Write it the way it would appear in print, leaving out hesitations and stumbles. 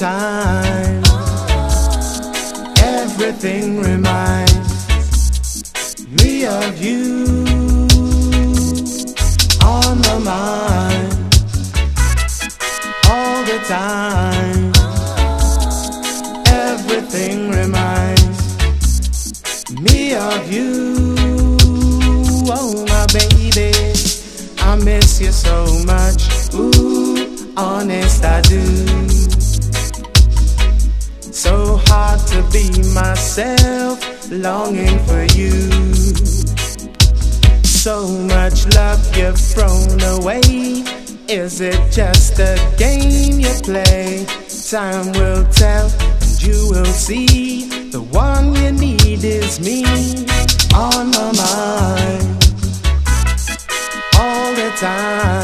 time. Everything reminds me of you. On my mind all the time. Everything reminds me of you. Oh my baby, I miss you so much. Ooh, honest I do. So hard to be myself, longing for you. So much love you've thrown away. Is it just a game you play? Time will tell and you will see. The one you need is me. On my mind all the time.